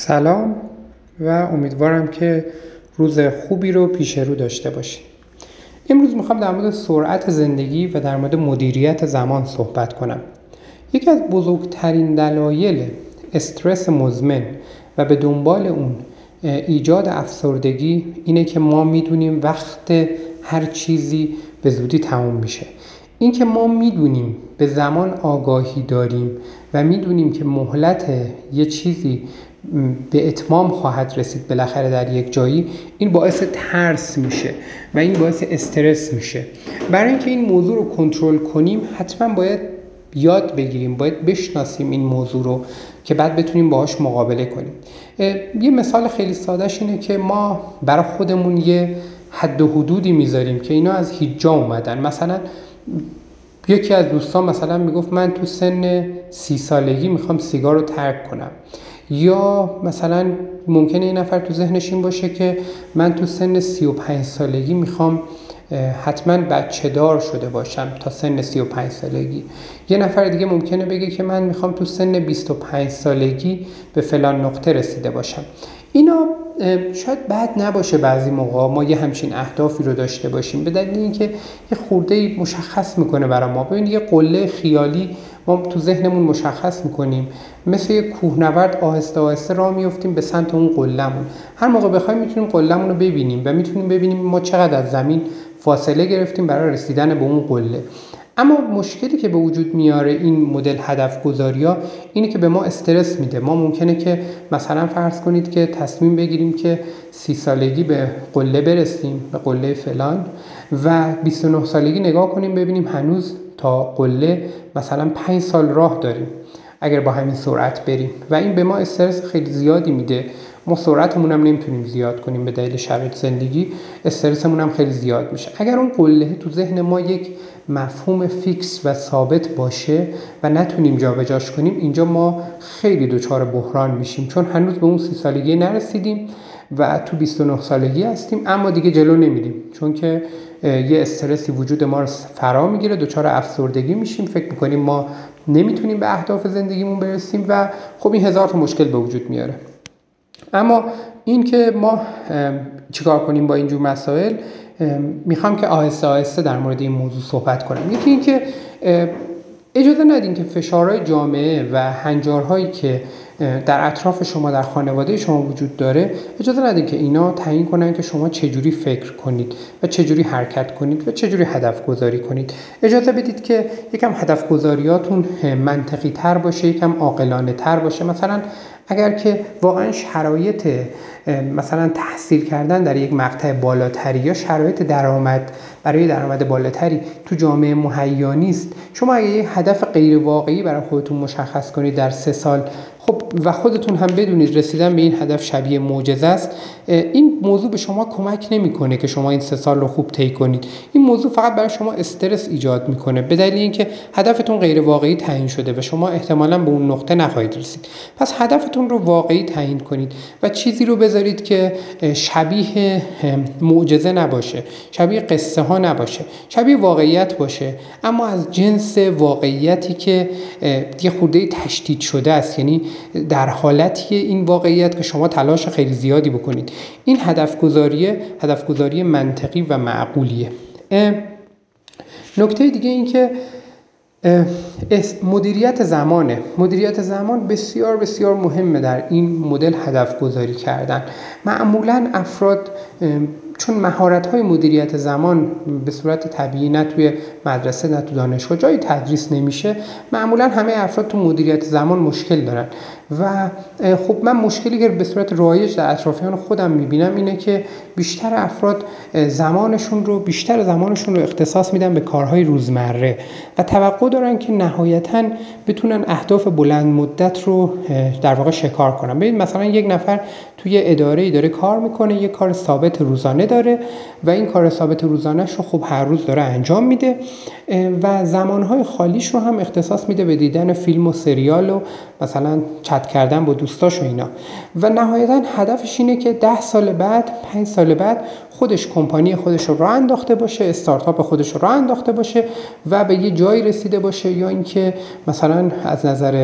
سلام و امیدوارم که روز خوبی رو پیش رو داشته باشید. امروز میخوام در مورد سرعت زندگی و در مورد مدیریت زمان صحبت کنم. یکی از بزرگترین دلایل استرس مزمن و به دنبال اون ایجاد افسردگی اینه که ما میدونیم وقت هر چیزی به زودی تموم میشه. این که ما میدونیم به زمان آگاهی داریم و میدونیم که مهلت یه چیزی به اتمام خواهد رسید بالاخره در یک جایی، این باعث ترس میشه و این باعث استرس میشه. برای اینکه این موضوع رو کنترل کنیم حتما باید یاد بگیریم، باید بشناسیم این موضوع رو که بعد بتونیم باهاش مقابله کنیم. یه مثال خیلی سادهش اینه که ما برای خودمون یه حد و حدودی میذاریم که اینا از هیچ جا اومدن. مثلا یکی از دوستان مثلا میگفت من تو سن 30 سالگی میخوام سیگار رو ترک کنم، یا مثلا ممکنه این نفر تو ذهنش این باشه که من تو سن 35 سالگی میخوام حتما بچه دار شده باشم تا سن 35 سالگی. یه نفر دیگه ممکنه بگه که من میخوام تو سن 25 سالگی به فلان نقطه رسیده باشم. اینا شاید بد نباشه بعضی موقع ما یه همچین اهدافی رو داشته باشیم، به دلیل اینکه یه خورده مشخص میکنه برای ما. ببین یه قله خیالی ما تو ذهنمون مشخص میکنیم، مثل یه کوهنورد آهسته آهسته راه میافتیم به سمت اون قله‌مون. هر موقع بخوایم میتونیم قله‌مون رو ببینیم و میتونیم ببینیم ما چقدر از زمین فاصله گرفتیم برای رسیدن به اون قله. اما مشکلی که به وجود میاره این مدل هدف گذاری‌ها اینه که به ما استرس میده. ما ممکنه که مثلا فرض کنید که تصمیم بگیریم که 30 سالگی به قله برسیم، به قله فلان، و 29 سالگی نگاه کنیم ببینیم هنوز تا قله مثلا 5 سال راه داریم اگر با همین سرعت بریم، و این به ما استرس خیلی زیادی میده. ما سرعتمون هم نمیتونیم زیاد کنیم به دلیل شرایط زندگی، استرسمون هم خیلی زیاد میشه. اگر اون قله تو ذهن ما یک مفهوم فیکس و ثابت باشه و نتونیم جابجاش کنیم، اینجا ما خیلی دچار بحران میشیم، چون هنوز به اون 30 سالگی نرسیدیم و تو 29 سالگی هستیم، اما دیگه جلو نمیریم چون که یه استرسی وجود ما رو فرا میگیره، دچار افسردگی میشیم، فکر میکنیم ما نمیتونیم به اهداف زندگیمون برسیم و خب این هزار تا مشکل به وجود میاره. اما این که ما چیکار کنیم با اینجور مسائل، میخوام که آهسته آهسته در مورد این موضوع صحبت کنم. یکی این که اجازه ندین که فشارهای جامعه و هنجارهایی که در اطراف شما در خانواده شما وجود داره، اجازه ندین که اینا تعیین کنن که شما چجوری فکر کنید و چجوری حرکت کنید و چجوری هدف گذاری کنید. اجازه بدید که یکم هدف گذاریاتون منطقی تر باشه، یکم عاقلانه تر باشه. مثلا اگر که واقعا شرایط مثلا تحصیل کردن در یک مقطع بالاتری یا شرایط درآمد برای درآمد بالاتری تو جامعه مهیا نیست، شما اگه یه هدف غیر واقعی برای خودتون مشخص کنید در 3 سال، خب و خودتون هم بدونید رسیدن به این هدف شبیه معجزه است، این موضوع به شما کمک نمیکنه که شما این 3 سال رو خوب طی کنید. این موضوع فقط برای شما استرس ایجاد میکنه به دلیل اینکه هدفتون غیر واقعی تعیین شده و شما احتمالاً به اون نقطه نخواهید رسید. پس هدفتون رو واقعی تعیین کنید و چیزی رو بذارید که شبیه معجزه نباشه، شبیه قصه ها نباشه، شبیه واقعیت باشه، اما از جنس واقعیتی که یه خورده تشدید شده است، یعنی در حالتی این واقعیت که شما تلاش خیلی زیادی بکنید. این هدف گذاری منطقی و معقولیه. نکته دیگه این که مدیریت زمان بسیار بسیار مهمه در این مدل هدف گذاری کردن. معمولاً افراد چون مهارت‌های مدیریت زمان به صورت طبیعی نه توی مدرسه نه تو دانشگاه جایی تدریس نمیشه، معمولاً همه افراد تو مدیریت زمان مشکل دارن و خب من مشکلی که به صورت رایج در اطرافیان خودم میبینم اینه که بیشتر افراد زمانشون رو اختصاص میدن به کارهای روزمره و توقع دارن که نهایتاً بتونن اهداف بلند مدت رو در واقع شکار کنن. ببین مثلا یک نفر توی اداره‌ای داره کار میکنه، یک کار ثابت روزانه داره و این کار ثابت روزانه‌ش رو خب هر روز داره انجام میده و زمانهای خالیش رو هم اختصاص میده به دیدن فیلم و سریال و مثلا چت کردن با دوستاش و اینا، و نهایتاً هدفش اینه که 10 سال بعد 5 سال بعد خودش کمپانی خودش رو راه انداخته باشه، استارتاپ خودش رو راه انداخته باشه و به یه جایی رسیده باشه، یا اینکه مثلا از نظر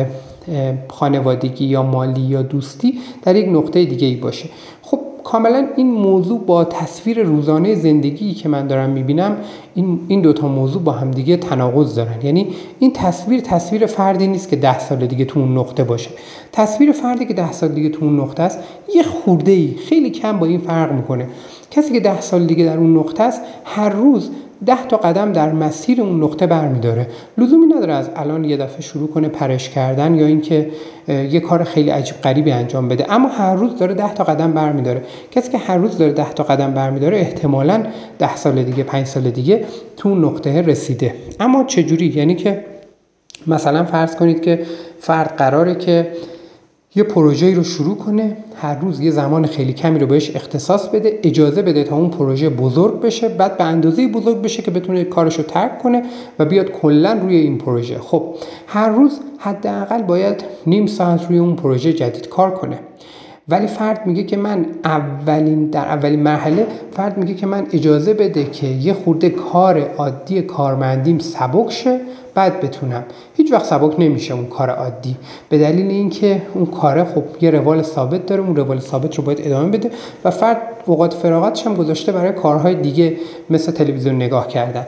خانوادگی یا مالی یا دوستی در یک نقطه دیگه ای باشه. خب کاملا این موضوع با تصویر روزانه زندگی که من دارم میبینم این دوتا موضوع با هم دیگه تناقض دارن. یعنی این تصویر فردی نیست که 10 سال دیگه تو اون نقطه باشه. تصویر فردی که 10 سال دیگه تو اون نقطه است یه خورده‌ای خیلی کم با این فرق میکنه. کسی که 10 سال دیگه در اون نقطه است هر روز 10 تا قدم در مسیر اون نقطه برمی‌داره. لزومی نداره از الان یه دفعه شروع کنه پرش کردن یا اینکه یه کار خیلی عجیب غریبی انجام بده، اما هر روز داره 10 تا قدم برمی‌داره. کسی که هر روز داره 10 تا قدم برمی‌داره احتمالاً 10 سال دیگه 5 سال دیگه تو اون نقطه رسیده. اما چجوری؟ یعنی که مثلا فرض کنید که فرد قراره که یه پروژه‌ای رو شروع کنه، هر روز یه زمان خیلی کمی رو بهش اختصاص بده، اجازه بده تا اون پروژه بزرگ بشه، بعد به اندازه بزرگ بشه که بتونه کارش رو ترک کنه و بیاد کلاً روی این پروژه. خب هر روز حداقل باید نیم ساعت روی اون پروژه جدید کار کنه. ولی فرد میگه که من در اولین مرحله فرد میگه که من اجازه بده که یه خورده کار عادی کارمندیم سبک شه، بعد بتونم. هیچ وقت سبک نمیشه اون کار عادی، به دلیل اینکه اون کاره خب یه روال ثابت داره، اون روال ثابت رو باید ادامه بده و فرد اوقات فراغتش هم گذاشته برای کارهای دیگه مثل تلویزیون نگاه کردن.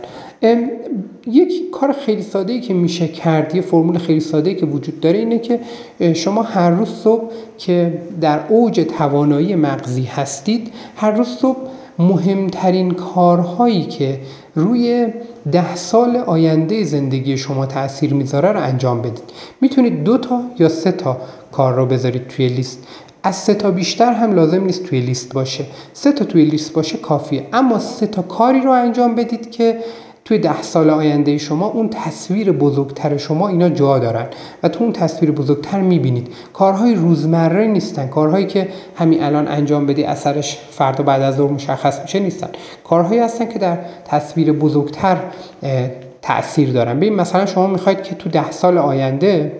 یک کار خیلی ساده‌ای که میشه کرد، یه فرمول خیلی ساده‌ای که وجود داره اینه که شما هر روز صبح که در اوج توانایی مغزی هستید، هر روز صبح مهمترین کارهایی که روی 10 سال آینده زندگی شما تأثیر میذاره رو انجام بدید. میتونید 2 تا یا 3 تا کار رو بذارید توی لیست. از 3 تا بیشتر هم لازم نیست توی لیست باشه. 3 تا توی لیست باشه کافیه. اما 3 تا کاری رو انجام بدید که توی 10 سال آینده شما اون تصویر بزرگتر شما اینا جا دارن و تو اون تصویر بزرگتر میبینید. کارهای روزمره نیستن، کارهایی که همین الان انجام بدی اثرش فردا بعد از ظهر مشخص میشه نیستن. کارهایی هستن که در تصویر بزرگتر تأثیر دارن. ببین مثلا شما میخواید که تو 10 سال آینده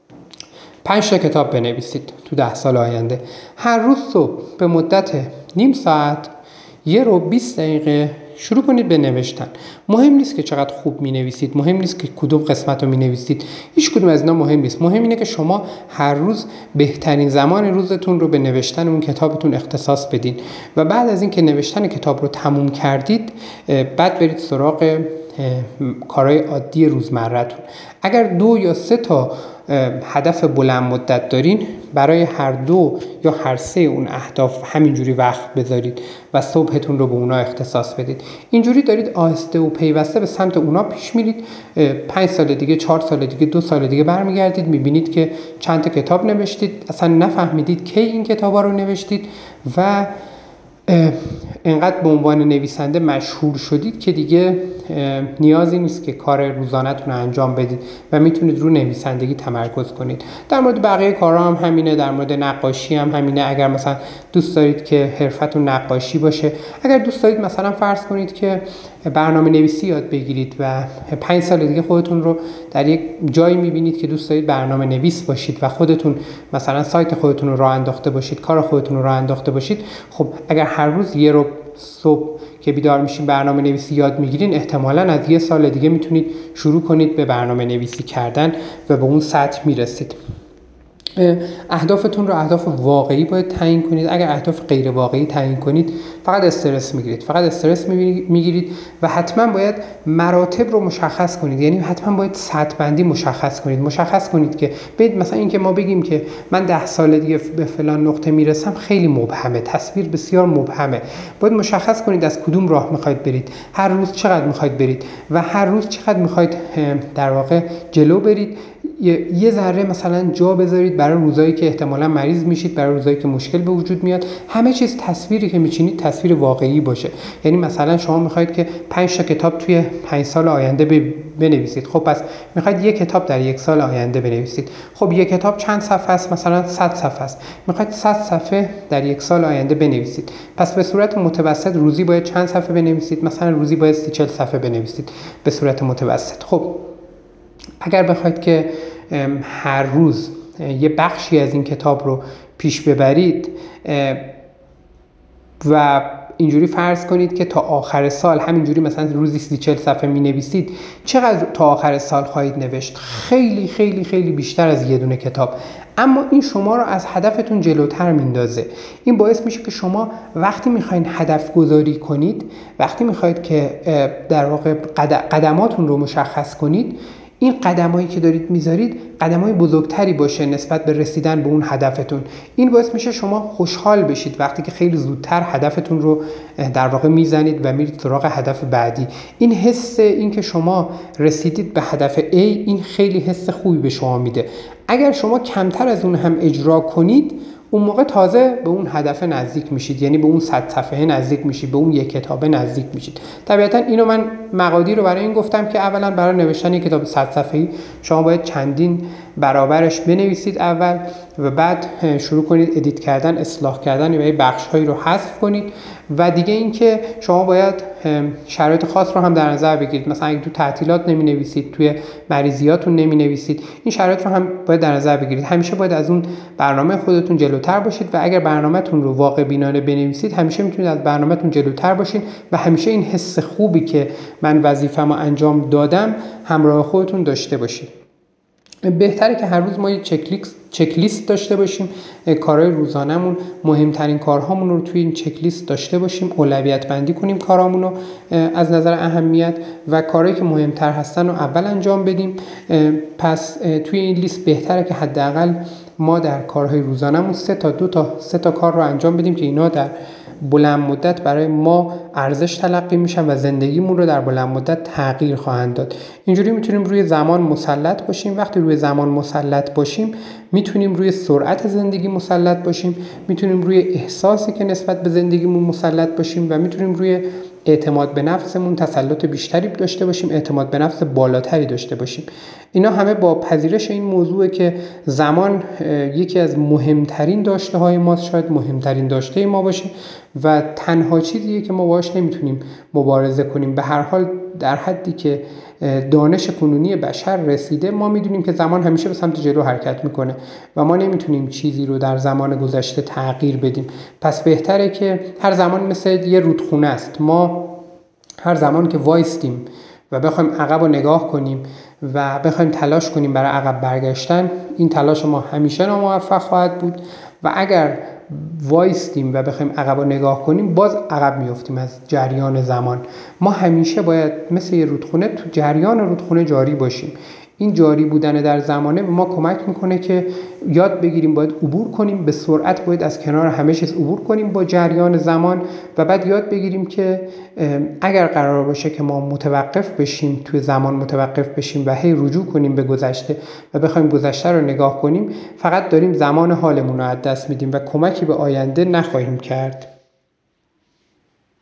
5 تا کتاب بنویسید. تو 10 سال آینده هر روز صبح به مدت نیم ساعت 1 رو 20 دقیقه شروع کنید به نوشتن. مهم نیست که چقدر خوب می‌نویسید، مهم نیست که کدوم قسمت رو می‌نویسید، هیچ کدوم از اینا مهم نیست. مهم اینه که شما هر روز بهترین زمان روزتون رو به نوشتن اون کتابتون اختصاص بدین و بعد از این که نوشتن کتاب رو تموم کردید بعد برید سراغ کارهای عادی روزمره‌تون. اگر 2 یا 3 تا هدف بلند مدت دارین، برای هر 2 یا هر 3 اون اهداف همینجوری وقت بذارید و صبحتون رو به اونا اختصاص بدید. اینجوری دارید آهسته و پیوسته به سمت اونا پیش میرید. 5 سال دیگه، 4 سال دیگه، 2 سال دیگه برمیگردید میبینید که چند تا کتاب نوشتید، اصلا نفهمیدید کی این کتابا رو نوشتید و اینقدر به عنوان نویسنده مشهور شدید که دیگه نیازی نیست که کار روزانه‌تون رو انجام بدید و میتونید رو نویسندگی تمرکز کنید. در مورد بقیه کارها هم همینه، در مورد نقاشی هم همینه. اگر مثلا دوست دارید که حرفتون نقاشی باشه، اگر دوست دارید مثلا فرض کنید که برنامه نویسی یاد بگیرید و 5 سال دیگه خودتون رو در یک جایی میبینید که دوست دارید برنامه نویس باشید و خودتون مثلا سایت خودتون رو راه انداخته باشید، کار خودتون رو راه انداخته باشید، خب اگر هر روز 1 رو صبح که بیدار میشین برنامه نویسی یاد میگیرین، احتمالاً از 1 سال دیگه میتونید شروع کنید به برنامه نویسی کردن و به اون سطح میرسید. اهدافتون رو اهداف واقعی باید تعیین کنید. اگر اهداف غیر واقعی تعیین کنید فقط استرس میگیرید و حتما باید مراتب رو مشخص کنید. یعنی حتما باید سطح بندی مشخص کنید که ببینید مثلا اینکه ما بگیم که من 10 سال دیگه به فلان نقطه میرسم خیلی مبهمه، تصویر بسیار مبهمه. باید مشخص کنید از کدوم راه میخواید برید، هر روز چقدر میخواید برید و هر روز چقدر میخواید در واقع جلو برید. یه ذره مثلا جا بذارید برای روزایی که احتمالاً مریض میشید، برای روزایی که مشکل به وجود میاد. همه چیز تصویری که میچینید تصویر واقعی باشه. یعنی مثلا شما میخواید که 5 تا کتاب توی 5 سال آینده بنویسید. خب پس میخواید 1 کتاب در 1 سال آینده بنویسید. خب 1 کتاب چند صفحه است؟ مثلا 100 صفحه است. میخواید 100 صفحه در 1 سال آینده بنویسید. پس به صورت متوسط روزی باید چند صفحه بنویسید؟ مثلا روزی باید 30-40 صفحه بنویسید به صورت متوسط. خب اگر بخواید که هر روز یه بخشی از این کتاب رو پیش ببرید و اینجوری فرض کنید که تا آخر سال همینجوری مثلا روزی 30-40 صفحه می‌نویسید، چقدر تا آخر سال خواهید نوشت؟ خیلی خیلی خیلی بیشتر از یه دونه کتاب. اما این شما رو از هدفتون جلوتر میندازه. این باعث میشه که شما وقتی میخواین هدف گذاری کنید، وقتی میخواید که در واقع قدماتون رو مشخص کنید، این قدمایی که دارید میذارید قدمای بزرگتری باشه نسبت به رسیدن به اون هدفتون. این باعث میشه شما خوشحال بشید وقتی که خیلی زودتر هدفتون رو در واقع میزنید و میرید سراغ هدف بعدی. این حس، این که شما رسیدید به هدف A، این خیلی حس خوبی به شما میده. اگر شما کمتر از اون هم اجرا کنید، اون موقع تازه به اون هدف نزدیک میشید، یعنی به اون 100 صفحه نزدیک میشید، به اون یک کتاب نزدیک میشید. طبیعتا اینو من مقادیر رو برای این گفتم که اولا برای نوشتن یک کتاب 100 صفحه‌ای شما باید چندین برابرش بنویسید اول و بعد شروع کنید ادیت کردن، اصلاح کردن و بخش‌هایی رو حذف کنید. و دیگه اینکه شما باید شرایط خاص رو هم در نظر بگیرید. مثلا اگه تو تعطیلات نمی‌نویسید، توی مریضیاتون نمی‌نویسید، این شرایط رو هم باید در نظر بگیرید. همیشه باید از اون برنامه خودتون جلوتر باشید و اگر برنامه‌تون رو واقع بینانه بنویسید، همیشه میتونید از برنامه‌تون جلوتر باشین و همیشه این حس خوبی که من وظیفه‌مو انجام دادم همراه خودتون داشته باشید. بهتره که هر روز ما یه چک لیست داشته باشیم، کارهای روزانمون، مهمترین کارهامون رو توی این چک لیست داشته باشیم، اولویت بندی کنیم کارامون رو از نظر اهمیت و کارهایی که مهمتر هستن رو اول انجام بدیم. پس توی این لیست بهتره که حداقل ما در کارهای روزانمون 3 تا کار رو انجام بدیم که اینا در بلند مدت برای ما ارزش تلقی میشن و زندگیمون رو در بلند مدت تغییر خواهند داد. اینجوری میتونیم روی زمان مسلط باشیم. وقتی روی زمان مسلط باشیم میتونیم روی سرعت زندگی مسلط باشیم، میتونیم روی احساسی که نسبت به زندگیمون مسلط باشیم و میتونیم روی اعتماد به نفسمون تسلط بیشتری داشته باشیم، اعتماد به نفس بالاتری داشته باشیم. اینا همه با پذیرش این موضوعه که زمان یکی از مهمترین داشته های ماست، شاید مهمترین داشته ما باشه و تنها چیزیه که ما باهاش نمیتونیم مبارزه کنیم. به هر حال در حدی که دانش کنونی بشر رسیده، ما میدونیم که زمان همیشه به سمت جلو حرکت میکنه و ما نمیتونیم چیزی رو در زمان گذشته تغییر بدیم. پس بهتره که هر زمان مثل یه رودخونه است. ما هر زمان که وایستیم و بخوایم عقب رو نگاه کنیم و بخوایم تلاش کنیم برای عقب برگشتن، این تلاش ما همیشه ناموفق خواهد بود و اگر وایستیم و بخوایم عقب رو نگاه کنیم باز عقب میافتیم از جریان زمان. ما همیشه باید مثل یه رودخونه تو جریان رودخونه جاری باشیم. این جاری بودن در زمانه به ما کمک میکنه که یاد بگیریم باید عبور کنیم، به سرعت باید از کنار همه چیز عبور کنیم با جریان زمان و بعد یاد بگیریم که اگر قرار باشه که ما متوقف بشیم، توی زمان متوقف بشیم و هی رجوع کنیم به گذشته و بخوایم گذشته رو نگاه کنیم، فقط داریم زمان حالمون رو از دست میدیم و کمکی به آینده نخواهیم کرد.